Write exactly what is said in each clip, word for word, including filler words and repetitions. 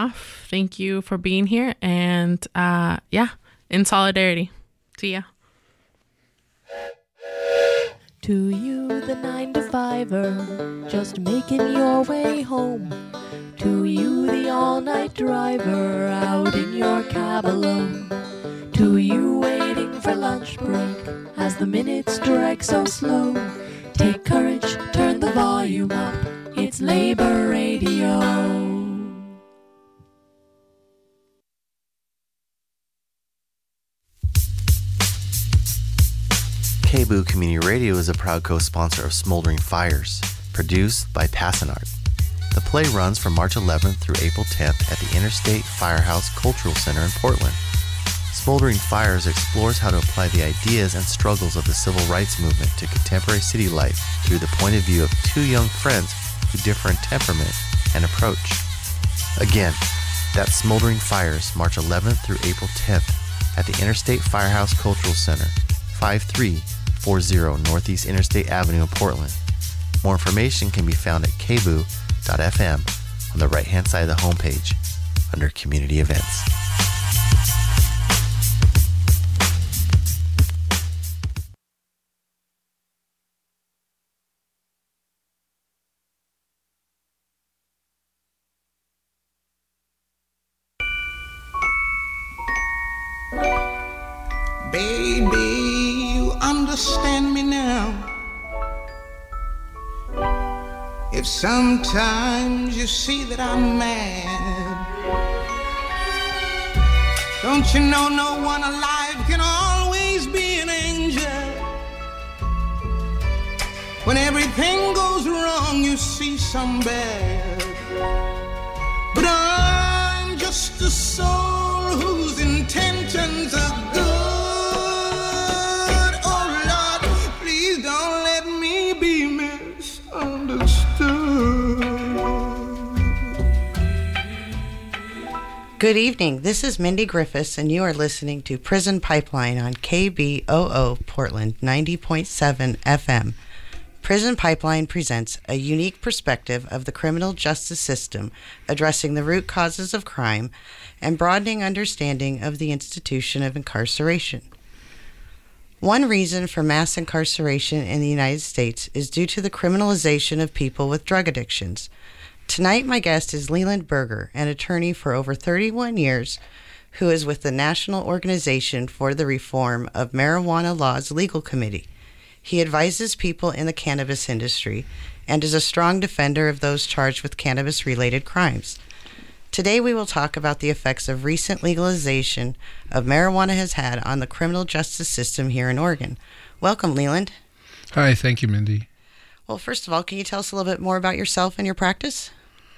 off. Thank you for being here. And uh, yeah, in solidarity. See ya. To you, the nine to fiver, just making your way home. To you, the all-night driver, out in your cab alone. To you, waiting for lunch break, as the minutes drag so slow. Take courage, turn the volume up, it's Labor Radio. K B O O Community Radio is a proud co-sponsor of Smoldering Fires, produced by Passanart. The play runs from March eleventh through April tenth at the Interstate Firehouse Cultural Center in Portland. Smoldering Fires explores how to apply the ideas and struggles of the civil rights movement to contemporary city life through the point of view of two young friends who differ in temperament and approach. Again, that's Smoldering Fires, March eleventh through April tenth at the Interstate Firehouse Cultural Center, five three four zero Northeast Interstate Avenue in Portland. More information can be found at k b o o dot f m on the right-hand side of the homepage under Community Events. Baby, you understand me now. If sometimes you see that I'm mad, don't you know no one alive can always be an angel? When everything goes wrong, you see some bad. But I'm just a soul whose intentions are good. Good evening. This is Mindy Griffiths, and you are listening to Prison Pipeline on K B O O Portland ninety point seven F M. Prison Pipeline presents a unique perspective of the criminal justice system, addressing the root causes of crime and broadening understanding of the institution of incarceration. One reason for mass incarceration in the United States is due to the criminalization of people with drug addictions. Tonight, my guest is Leland Berger, an attorney for over thirty-one years, who is with the National Organization for the Reform of Marijuana Laws Legal Committee. He advises people in the cannabis industry and is a strong defender of those charged with cannabis-related crimes. Today, we will talk about the effects of recent legalization of marijuana has had on the criminal justice system here in Oregon. Welcome, Leland. Hi, thank you, Mindy. Well, first of all, can you tell us a little bit more about yourself and your practice?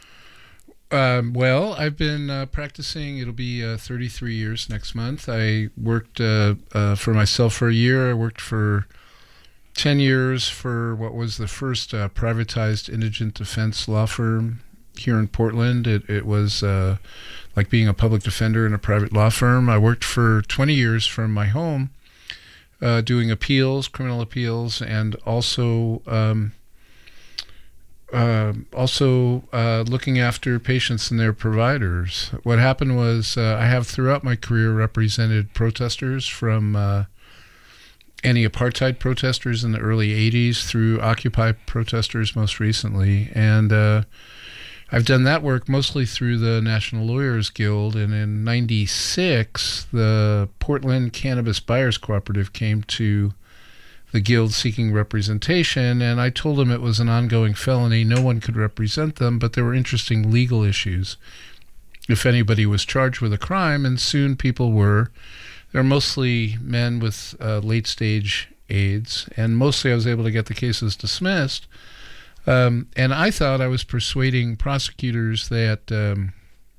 Um, well, I've been uh, practicing, it'll be uh, thirty-three years next month. I worked uh, uh, for myself for a year. I worked for ten years for what was the first uh, privatized indigent defense law firm here in Portland. It, it was uh, like being a public defender in a private law firm. I worked for twenty years from my home uh, doing appeals, criminal appeals, and also... Um, Uh, also uh, looking after patients and their providers. What happened was uh, I have throughout my career represented protesters from uh, anti-apartheid protesters in the early eighties through Occupy protesters most recently. And uh, I've done that work mostly through the National Lawyers Guild. And in ninety-six, the Portland Cannabis Buyers Cooperative came to the guild seeking representation, and I told them it was an ongoing felony. No one could represent them, but there were interesting legal issues if anybody was charged with a crime, and soon people were. They're mostly men with uh, late-stage AIDS, and mostly I was able to get the cases dismissed. Um, and I thought I was persuading prosecutors that um,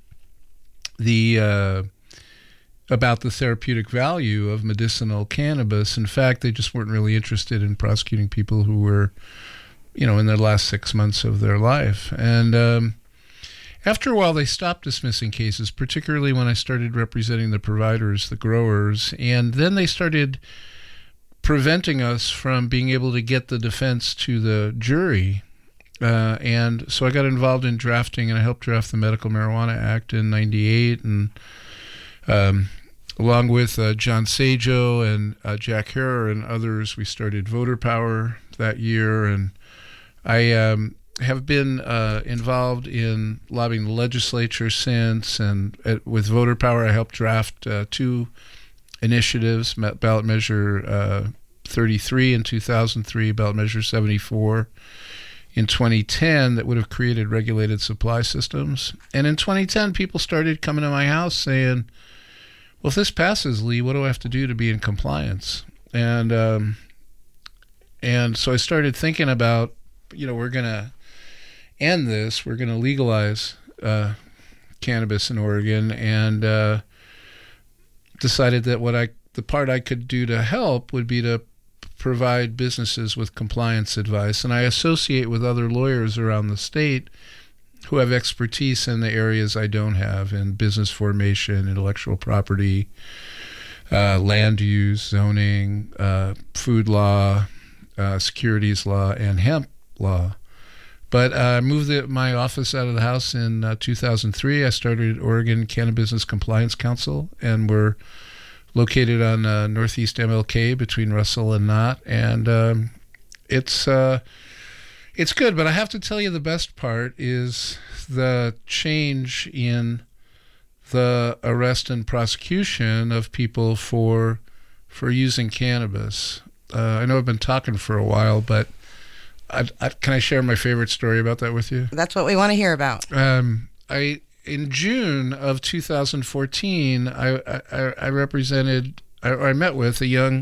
the... Uh, about the therapeutic value of medicinal cannabis. In fact, they just weren't really interested in prosecuting people who were, you know, in their last six months of their life. And um, after a while, they stopped dismissing cases, particularly when I started representing the providers, the growers, and then they started preventing us from being able to get the defense to the jury. Uh, and so I got involved in drafting, and I helped draft the Medical Marijuana Act in ninety-eight. And um, along with uh, John Sajo and uh, Jack Herer and others, we started Voter Power that year. And I um, have been uh, involved in lobbying the legislature since. And at, with Voter Power, I helped draft uh, two initiatives, ballot measure uh, thirty-three in two thousand three, ballot measure seventy-four in twenty ten, that would have created regulated supply systems. And in twenty ten, people started coming to my house saying, well, if this passes, Lee, what do I have to do to be in compliance? And um, and so I started thinking about, you know, we're going to end this. We're going to legalize uh, cannabis in Oregon, and uh, decided that what I the part I could do to help would be to provide businesses with compliance advice. And I associate with other lawyers around the state who have expertise in the areas I don't have, in business formation, intellectual property, uh, land use, zoning, uh, food law, uh, securities law, and hemp law. But I uh, moved the, my office out of the house in uh, two thousand three. I started Oregon Cannabis Compliance Council, and we're located on uh, Northeast M L K between Russell and Knott. And um, it's uh, it's good, but I have to tell you, the best part is the change in the arrest and prosecution of people for for using cannabis. Uh, I know I've been talking for a while, but I, I, can I share my favorite story about that with you? That's what we want to hear about. Um, I in June of two thousand fourteen, I I, I represented, I, I met with a young,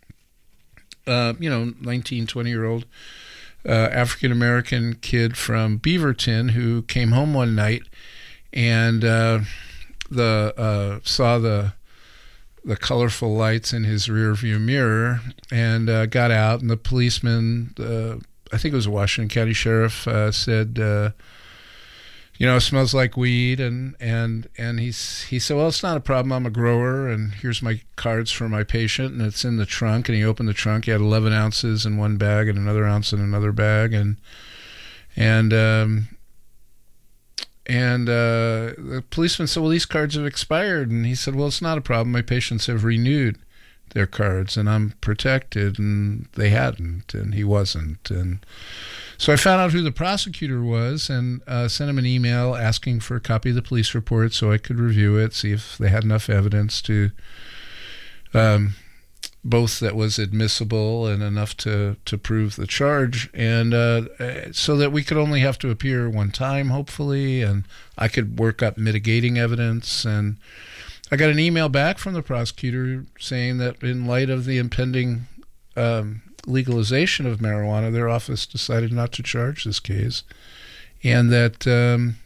uh, you know, nineteen, twenty year old uh, African American kid from Beaverton who came home one night and uh, the uh, saw the the colorful lights in his rear view mirror, and uh, got out, and the policeman, uh, I think it was a Washington County sheriff, uh, said, uh, you know, it smells like weed. And, and, and he's, he said, well, it's not a problem. I'm a grower, and here's my cards for my patient, and it's in the trunk. And he opened the trunk. He had eleven ounces in one bag and another ounce in another bag. And, and, um, and uh, the policeman said, well, these cards have expired. And he said, well, it's not a problem. My patients have renewed their cards, and I'm protected. And they hadn't, and he wasn't. And so I found out who the prosecutor was, and uh, sent him an email asking for a copy of the police report so I could review it, see if they had enough evidence to um, both that was admissible and enough to, to prove the charge, and uh, so that we could only have to appear one time, hopefully, and I could work up mitigating evidence. And I got an email back from the prosecutor saying that in light of the impending um, legalization of marijuana, their office decided not to charge this case, and that um,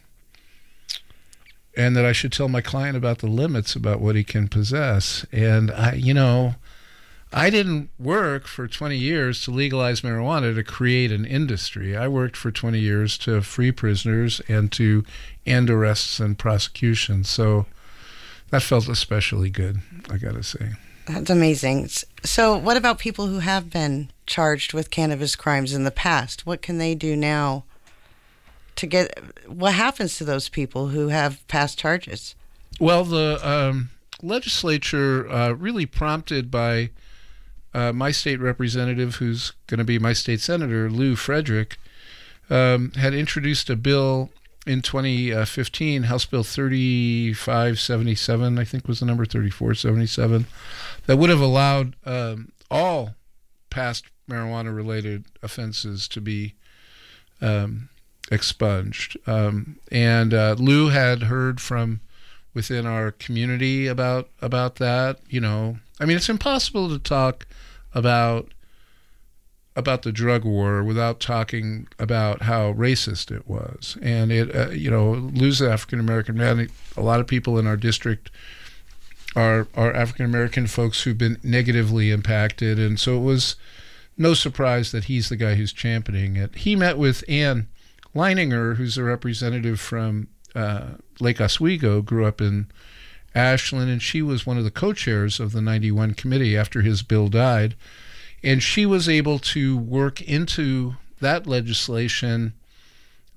and that I should tell my client about the limits about what he can possess. And I, you know, I didn't work for twenty years to legalize marijuana to create an industry. I worked for twenty years to free prisoners and to end arrests and prosecutions. So that felt especially good, I gotta say. That's amazing. So what about people who have been charged with cannabis crimes in the past? What can they do now to get, what happens to those people who have past charges? Well, the um, legislature, uh, really prompted by uh, my state representative, who's going to be my state senator, Lou Frederick, um, had introduced a bill in twenty fifteen, House Bill thirty-five seventy-seven, I think was the number, thirty-four seventy-seven, that would have allowed um, all past marijuana-related offenses to be um, expunged. Um, and uh, Lou had heard from within our community about about that. You know, I mean, it's impossible to talk about about the drug war without talking about how racist it was. And it, uh, you know, Lou's an African-American man. A lot of people in our district are, are African-American folks who've been negatively impacted. And so it was no surprise that he's the guy who's championing it. He met with Ann Leininger, who's a representative from uh, Lake Oswego, grew up in Ashland, and she was one of the co-chairs of the ninety-one committee after his bill died. And she was able to work into that legislation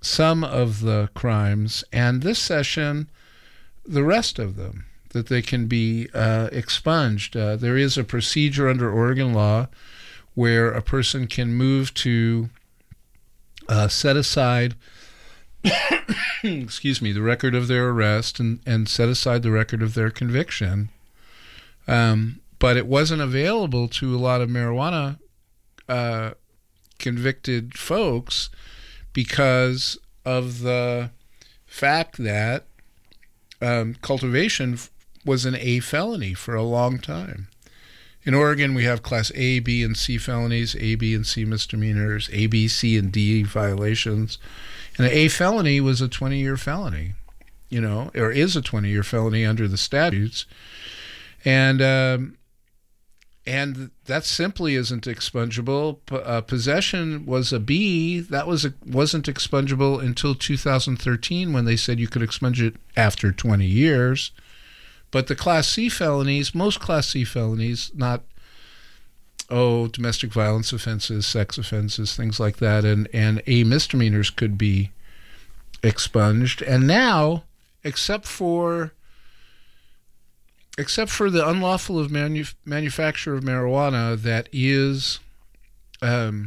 some of the crimes, and this session, the rest of them, that they can be uh, expunged. Uh, there is a procedure under Oregon law where a person can move to uh, set aside, excuse me, the record of their arrest and, and set aside the record of their conviction. Um, but it wasn't available to a lot of marijuana uh, convicted folks because of the fact that um, cultivation was an A felony for a long time. In Oregon, we have Class A, B, and C felonies, A, B, and C misdemeanors, A, B, C, and D violations. And an A felony was a twenty-year felony, you know, or is a twenty-year felony under the statutes. And um, and that simply isn't expungible. P- uh, possession was a B. That was a, wasn't expungible until two thousand thirteen when they said you could expunge it after twenty years. But the Class C felonies, most Class C felonies, not, oh, domestic violence offenses, sex offenses, things like that, and, and A misdemeanors could be expunged. And now, except for except for the unlawful of manu- manufacture of marijuana that is um,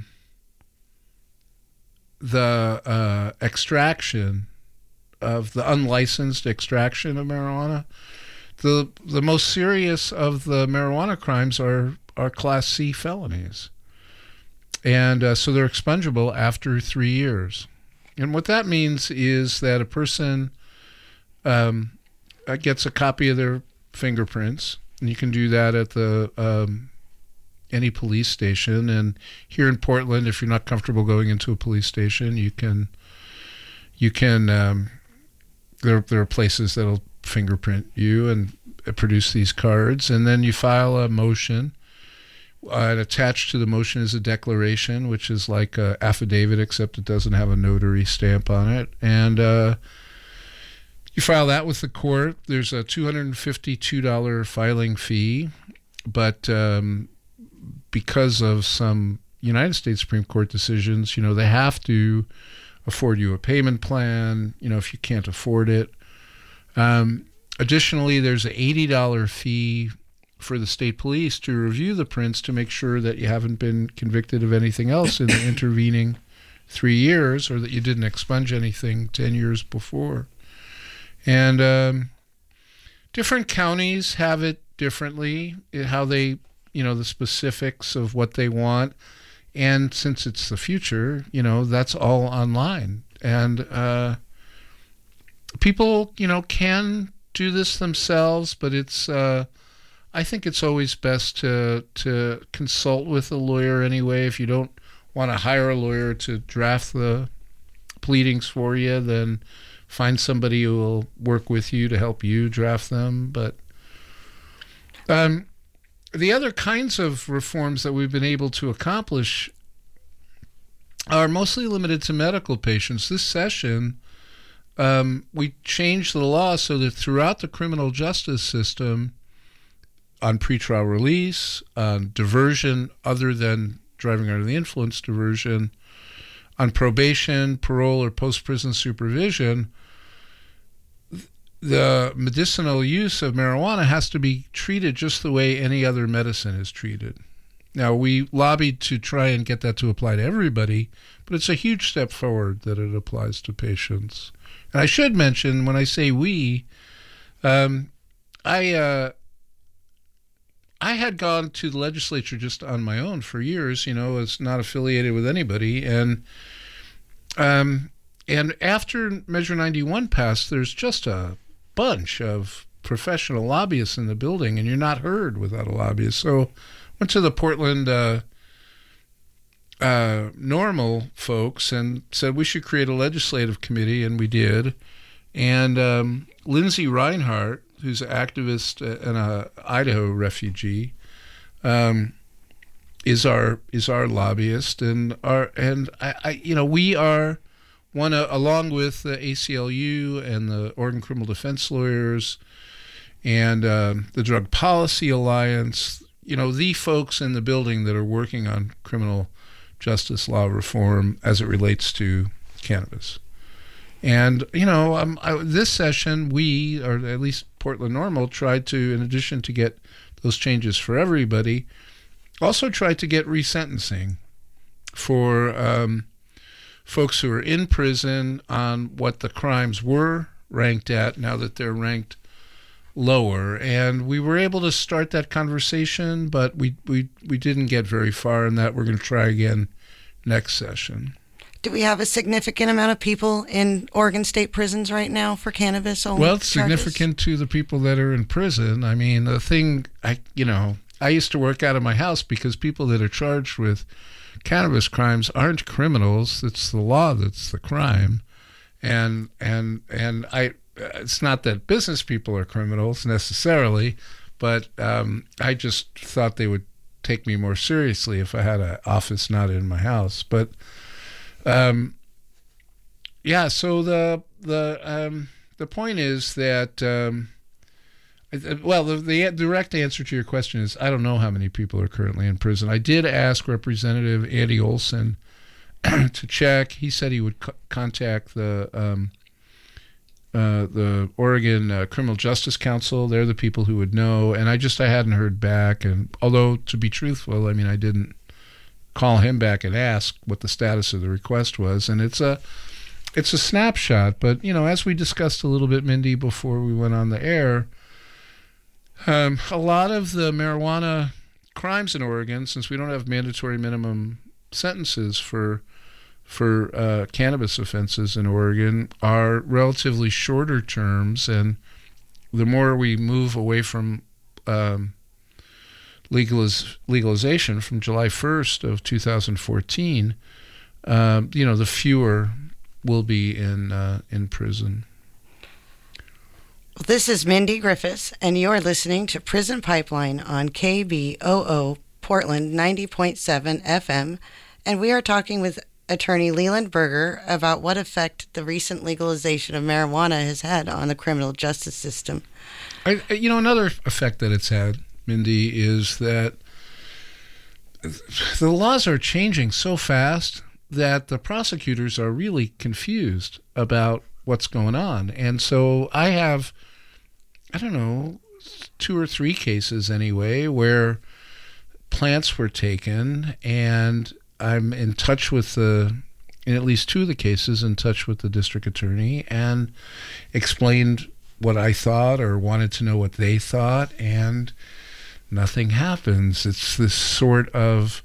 the uh, extraction of the unlicensed extraction of marijuana, The the most serious of the marijuana crimes are, are Class C felonies. And uh, so they're expungible after three years. And what that means is that a person um, gets a copy of their fingerprints, and you can do that at the um, any police station. And here in Portland, if you're not comfortable going into a police station, you can, you can um, there, there are places that'll fingerprint you and produce these cards, and then you file a motion, uh, and attached to the motion is a declaration, which is like an affidavit except it doesn't have a notary stamp on it, and uh, you file that with the court. There's a two hundred fifty-two dollars filing fee, but um, because of some United States Supreme Court decisions, you know, they have to afford you a payment plan, you know, if you can't afford it. Um, additionally, there's an eighty dollars fee for the state police to review the prints to make sure that you haven't been convicted of anything else in the intervening three years or that you didn't expunge anything ten years before. And um, different counties have it differently, how they, you know, the specifics of what they want. And since it's the future, you know, that's all online. And uh people, you know, can do this themselves, but it's, uh, I think it's always best to to consult with a lawyer anyway. If you don't want to hire a lawyer to draft the pleadings for you, then find somebody who will work with you to help you draft them. But um, the other kinds of reforms that we've been able to accomplish are mostly limited to medical patients. This session, Um, we changed the law so that throughout the criminal justice system, on pretrial release, on diversion other than driving under the influence diversion, on probation, parole, or post-prison supervision, the medicinal use of marijuana has to be treated just the way any other medicine is treated. Now, we lobbied to try and get that to apply to everybody, but it's a huge step forward that it applies to patients. And I should mention, when I say we, um, I uh, I had gone to the legislature just on my own for years, you know, was not affiliated with anybody. And um, and after Measure ninety-one passed, there's just a bunch of professional lobbyists in the building, and you're not heard without a lobbyist. So went to the Portland uh, uh, normal folks and said we should create a legislative committee, and we did. And um, Lindsay Reinhart, who's an activist and a Idaho refugee, um, is our is our lobbyist, and our and I, I you know we are one uh, along with the A C L U and the Oregon Criminal Defense Lawyers and um, the Drug Policy Alliance. You know, the folks in the building that are working on criminal justice law reform as it relates to cannabis. And, you know, um, I, this session, we, or at least Portland NORML, tried to, in addition to get those changes for everybody, also tried to get resentencing for um, folks who are in prison on what the crimes were ranked at now that they're ranked lower. And we were able to start that conversation, but we, we, we didn't get very far in that. We're going to try again next session. Do we have a significant amount of people in Oregon State prisons right now for cannabis only Well, it's charges? significant to the people that are in prison. I mean, the thing, I you know, I used to work out of my house because people that are charged with cannabis crimes aren't criminals. It's the law that's the crime. And and and I, it's not that business people are criminals necessarily, but um, I just thought they would take me more seriously if I had an office not in my house. But Um, yeah, so the the um, the point is that um, well, the, the direct answer to your question is I don't know how many people are currently in prison. I did ask Representative Andy Olson to check. He said he would co- contact the um, uh, the Oregon uh, Criminal Justice Council. They're the people who would know, and I just I hadn't heard back. And although to be truthful, I mean I didn't call him back and ask what the status of the request was. And it's a it's a snapshot, but you know, as we discussed a little bit, Mindy, before we went on the air, um, a lot of the marijuana crimes in Oregon, since we don't have mandatory minimum sentences for for uh, cannabis offenses in Oregon, are relatively shorter terms, and the more we move away from um, Legaliz- legalization from July first of two thousand fourteen, um, you know, the fewer will be in uh, in prison. This is Mindy Griffiths, and you're listening to Prison Pipeline on K B O O Portland ninety point seven F M, and we are talking with attorney Leland Berger about what effect the recent legalization of marijuana has had on the criminal justice system. I, you know, another effect that it's had, Mindy, is that the laws are changing so fast that the prosecutors are really confused about what's going on. And so I have, I don't know, two or three cases anyway, where plants were taken, and I'm in touch with the, in at least two of the cases, in touch with the district attorney and explained what I thought or wanted to know what they thought, and nothing happens. It's this sort of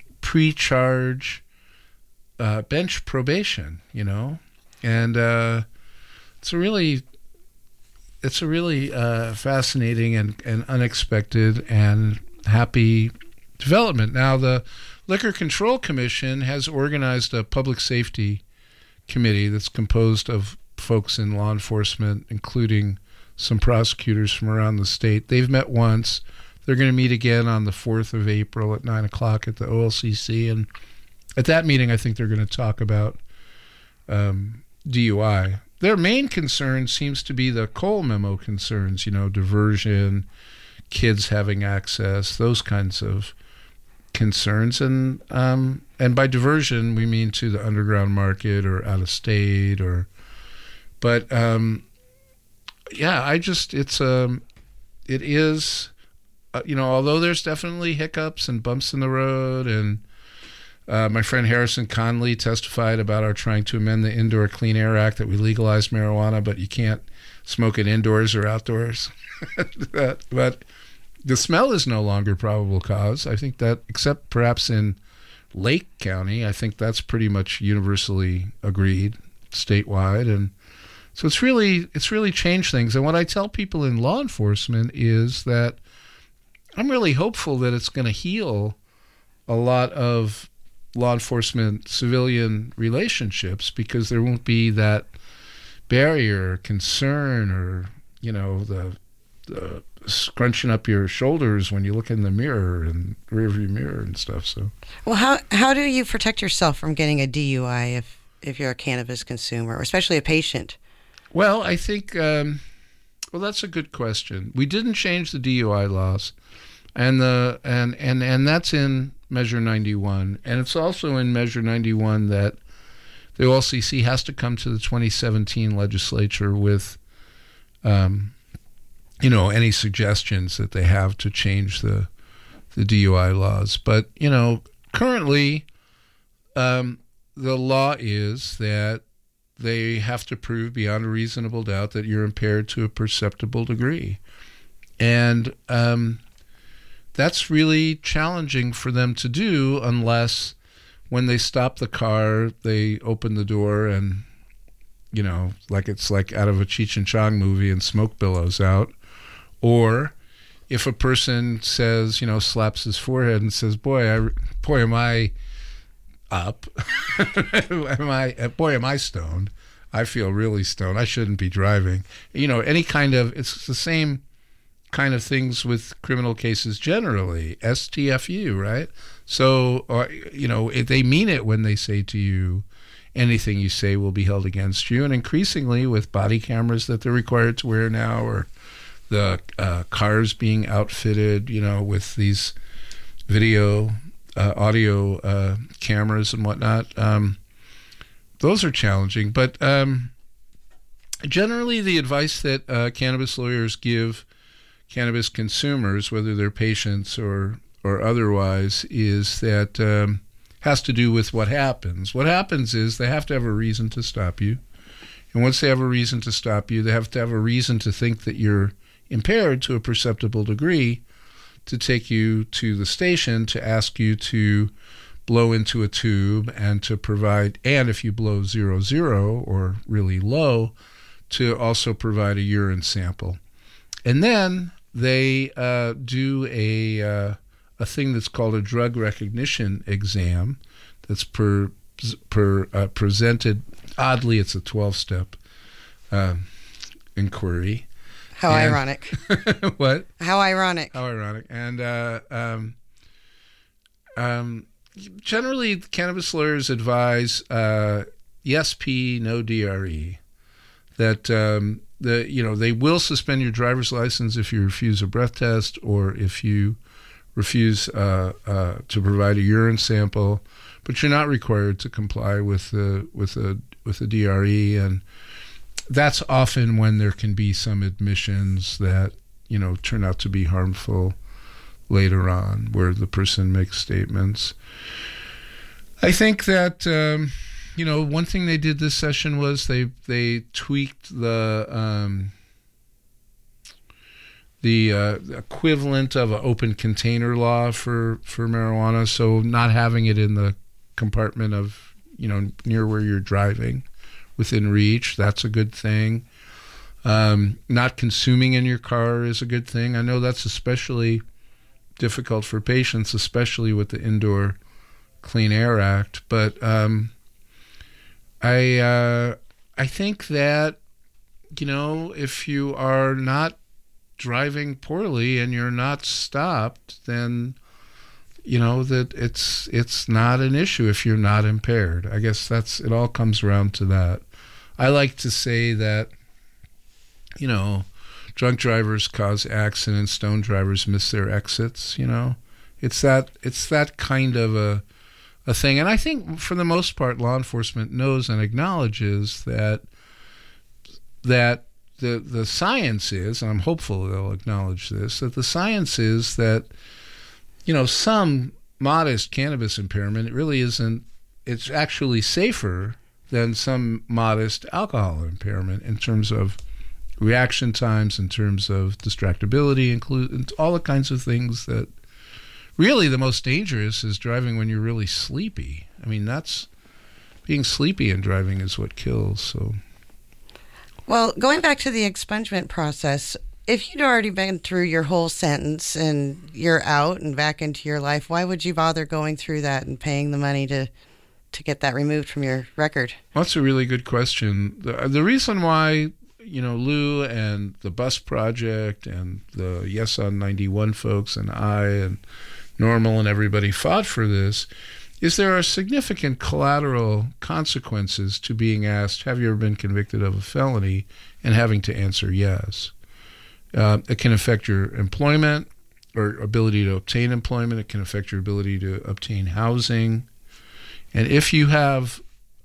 pre-charge uh, bench probation, you know, and uh, it's a really, it's a really uh, fascinating and, and unexpected and happy development. Now, the Liquor Control Commission has organized a public safety committee that's composed of folks in law enforcement, including some prosecutors from around the state. They've met once. They're going to meet again on the fourth of April at nine o'clock at the O L C C. And at that meeting, I think they're going to talk about um, D U I. Their main concern seems to be the Cole memo concerns, you know, diversion, kids having access, those kinds of concerns. And um, and by diversion, we mean to the underground market or out of state or, but um, yeah, I just, it's, um, it is, uh, you know, although there's definitely hiccups and bumps in the road, and uh, my friend Harrison Conley testified about our trying to amend the Indoor Clean Air Act that we legalize marijuana, but you can't smoke it indoors or outdoors. but, but the smell is no longer probable cause. I think that, except perhaps in Lake County, I think that's pretty much universally agreed statewide. And so it's really it's really changed things. And what I tell people in law enforcement is that I'm really hopeful that it's going to heal a lot of law enforcement civilian relationships, because there won't be that barrier, concern, or, you know, the, the scrunching up your shoulders when you look in the mirror and rearview mirror and stuff. So, well, how how do you protect yourself from getting a D U I if if you're a cannabis consumer, or especially a patient? Well, I think, um, well, that's a good question. We didn't change the D U I laws, and the and, and, and that's in Measure ninety-one, and it's also in Measure ninety-one that the O L C C has to come to the twenty seventeen legislature with, um, you know, any suggestions that they have to change the the D U I laws. But, you know, currently um, the law is that they have to prove beyond a reasonable doubt that you're impaired to a perceptible degree. And um, that's really challenging for them to do unless when they stop the car, they open the door and, you know, like it's like out of a Cheech and Chong movie and smoke billows out. Or if a person says, you know, slaps his forehead and says, boy, I, boy, am I up. am I, boy, am I stoned. I feel really stoned. I shouldn't be driving. You know, any kind of, it's the same kind of things with criminal cases generally. S T F U, right? So, uh, you know, if they mean it when they say to you, anything you say will be held against you. And increasingly with body cameras that they're required to wear now, or the uh, cars being outfitted, you know, with these video, uh, audio uh, cameras and whatnot, um, those are challenging. But um, generally the advice that uh, cannabis lawyers give cannabis consumers, whether they're patients or or otherwise, is that um, has to do with what happens. What happens is they have to have a reason to stop you. And once they have a reason to stop you, they have to have a reason to think that you're impaired to a perceptible degree to take you to the station to ask you to blow into a tube and to provide, and if you blow zero zero or really low, to also provide a urine sample. And then they uh, do a uh, a thing that's called a drug recognition exam that's per, per uh, presented. Oddly, it's a twelve-step uh, inquiry. How and, ironic. What? How ironic. How ironic. And uh, um, um, generally, cannabis lawyers advise uh, E S P, no D R E. That um, the you know they will suspend your driver's license if you refuse a breath test or if you refuse uh, uh, to provide a urine sample, but you're not required to comply with the with a with a D R E, and that's often when there can be some admissions that you know turn out to be harmful later on, where the person makes statements. I think that. Um, You know, one thing they did this session was they they tweaked the um, the uh, equivalent of an open container law for, for marijuana. So not having it in the compartment of, you know, near where you're driving, within reach, that's a good thing. Um, not consuming in your car is a good thing. I know that's especially difficult for patients, especially with the Indoor Clean Air Act. But um, I uh, I think that, you know, if you are not driving poorly and you're not stopped, then, you know, that it's it's not an issue if you're not impaired. I guess that's, it all comes around to that. I like to say that, you know, drunk drivers cause accidents, stoned drivers miss their exits, you know. It's that it's that kind of a a thing. And I think for the most part law enforcement knows and acknowledges that that the the science is, and I'm hopeful they'll acknowledge this, that the science is that, you know, some modest cannabis impairment, it really isn't, it's actually safer than some modest alcohol impairment in terms of reaction times, in terms of distractibility, include all the kinds of things that really the most dangerous is driving when you're really sleepy. I mean, that's, being sleepy and driving is what kills. So, well, going back to the expungement process, if you'd already been through your whole sentence and you're out and back into your life, why would you bother going through that and paying the money to to get that removed from your record? Well, that's a really good question. The, the reason why, you know, Lou and the Bus Project and the Yes on ninety-one folks and I and Normal and everybody fought for this is there are significant collateral consequences to being asked, have you ever been convicted of a felony, and having to answer yes. Uh, it can affect your employment or ability to obtain employment. It can affect your ability to obtain housing. And if you have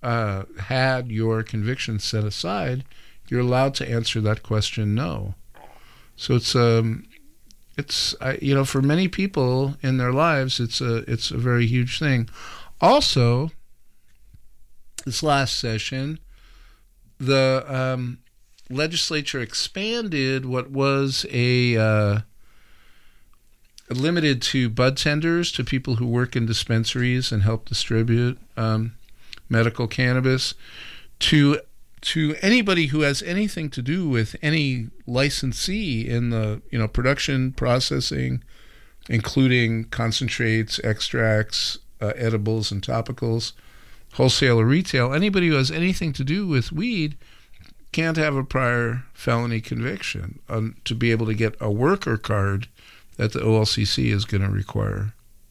uh, had your conviction set aside, you're allowed to answer that question no. So it's um, it's I, you know, for many people in their lives, it's a it's a very huge thing. Also, this last session, the um, legislature expanded what was a uh, limited to bud tenders, to people who work in dispensaries and help distribute um, medical cannabis, to to anybody who has anything to do with any licensee in the, you know, production, processing, including concentrates, extracts, uh, edibles, and topicals, wholesale or retail. Anybody who has anything to do with weed can't have a prior felony conviction um, to be able to get a worker card that the O L C C is going to require.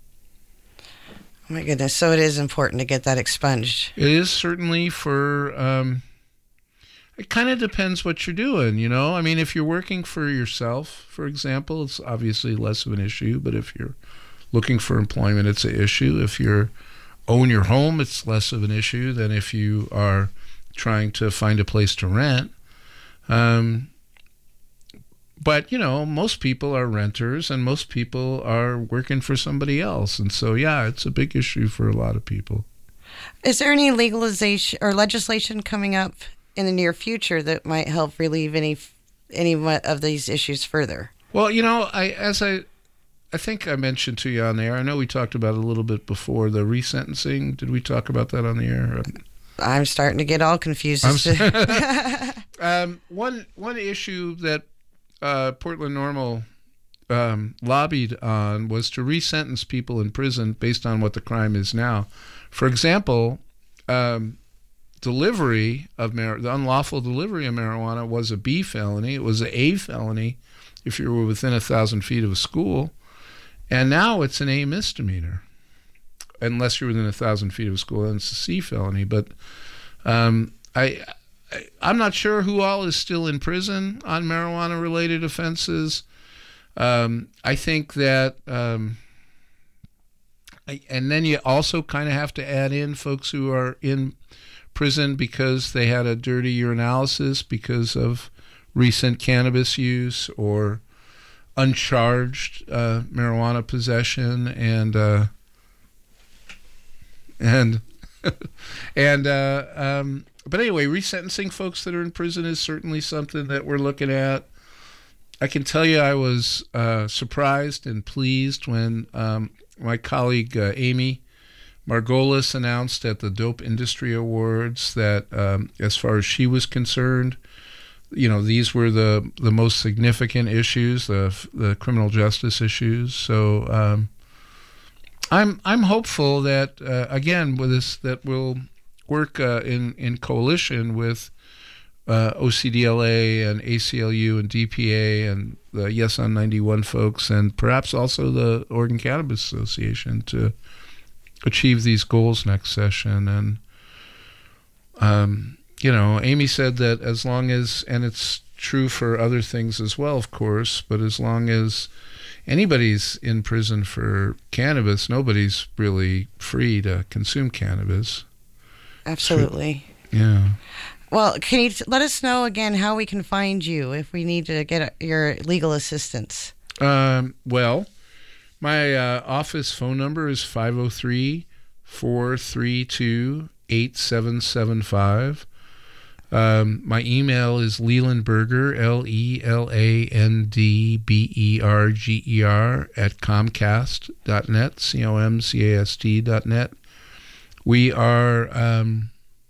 Oh my goodness. So it is important to get that expunged. It is certainly for, um, it kind of depends what you're doing, you know? I mean, if you're working for yourself, for example, it's obviously less of an issue, but if you're looking for employment, it's an issue. If you own your home, it's less of an issue than if you are trying to find a place to rent. Um, but, you know, most people are renters and most people are working for somebody else. And so, yeah, it's a big issue for a lot of people. Is there any legalization or legislation coming up in the near future that might help relieve any any of these issues further? Well, you know, I as I I think I mentioned to you on the air, I know we talked about it a little bit before, the resentencing. Did we talk about that on the air? I'm starting to get all confused. As to um, one one issue that uh, Portland Normal um, lobbied on was to resentence people in prison based on what the crime is now. For example, um, delivery of mar- the unlawful delivery of marijuana was a B felony. It was an A felony if you were within a thousand feet of a school, and now it's an A misdemeanor unless you're within a thousand feet of a school, and it's a C felony. But um, I, I I'm not sure who all is still in prison on marijuana related offenses. Um, I think that. Um, I, and then you also kind of have to add in folks who are in prison because they had a dirty urinalysis because of recent cannabis use or uncharged uh, marijuana possession, and uh, and and uh, um, but anyway, resentencing folks that are in prison is certainly something that we're looking at. I can tell you, I was uh, surprised and pleased when um, my colleague uh, Amy Margolis announced at the Dope Industry Awards that, um, as far as she was concerned, you know, these were the, the most significant issues, the the criminal justice issues. So um, I'm I'm hopeful that uh, again with this that we'll work uh, in in coalition with uh, O C D L A and A C L U and D P A and the Yes on ninety-one folks, and perhaps also the Oregon Cannabis Association to achieve these goals next session. And um, you know, Amy said that as long as, and it's true for other things as well, of course, but as long as anybody's in prison for cannabis, nobody's really free to consume cannabis. Absolutely. Yeah. Well, can you let us know again how we can find you if we need to get your legal assistance? Um, well, my uh, office phone number is five oh three, four three two, eight seven seven five. Um, my email is Lelandberger, L E L A N D B E R G E R, at comcast dot net, C O M C A S T dot net. We are um,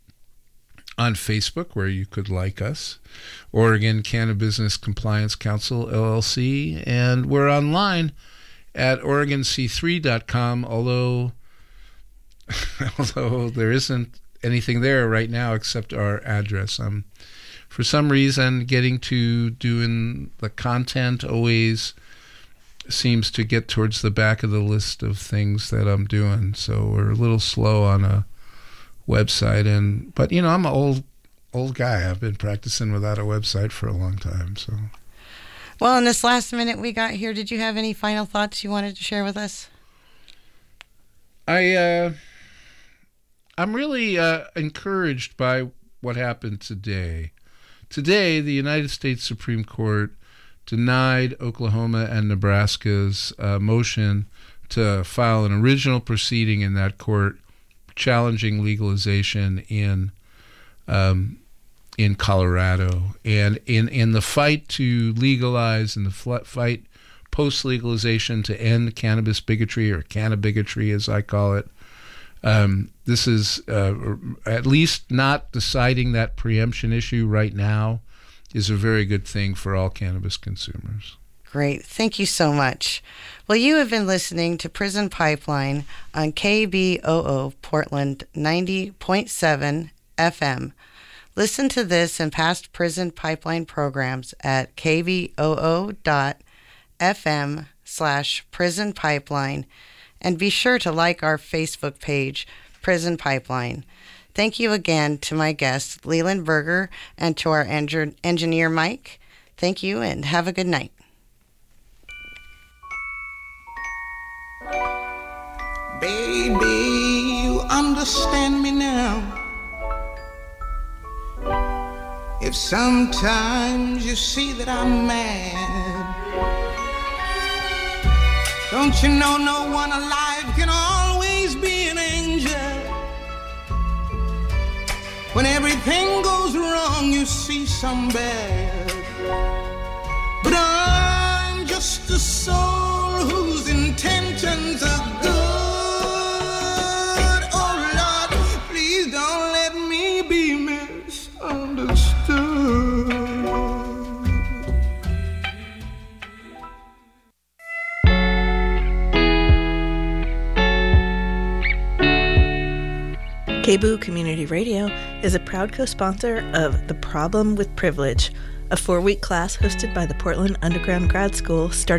on Facebook, where you could like us, Oregon Cannabis Compliance Council, L L C, and we're online at Oregon C three dot com, although, although there isn't anything there right now except our address. Um, for some reason, getting to doing the content always seems to get towards the back of the list of things that I'm doing. So we're a little slow on a website, and but you know, I'm an old old guy. I've been practicing without a website for a long time. So, well, in this last minute we got here, did you have any final thoughts you wanted to share with us? I. Uh, I'm really uh, encouraged by what happened today. Today, the United States Supreme Court denied Oklahoma and Nebraska's uh, motion to file an original proceeding in that court challenging legalization in um, in Colorado. And in, in the fight to legalize and the fl- fight post-legalization to end cannabis bigotry, or cannabigotry as I call it, um, this is uh, at least not deciding that preemption issue right now is a very good thing for all cannabis consumers. Great. Thank you so much. Well, you have been listening to Prison Pipeline on K B O O Portland ninety point seven F M. Listen to this and past Prison Pipeline programs at kboo dot fm slash prison pipeline, and be sure to like our Facebook page, Prison Pipeline. Thank you again to my guest, Leland Berger, and to our en- engineer, Mike. Thank you, and have a good night. Baby, you understand me now. If sometimes you see that I'm mad, don't you know no one alive can always be an angel? When everything goes wrong, you see some bad. But I'm just a soul whose intentions are good. Oh Lord, please don't let me be misunderstood. K B O O Community Radio is a proud co-sponsor of The Problem with Privilege, a four-week class hosted by the Portland Underground Grad School starting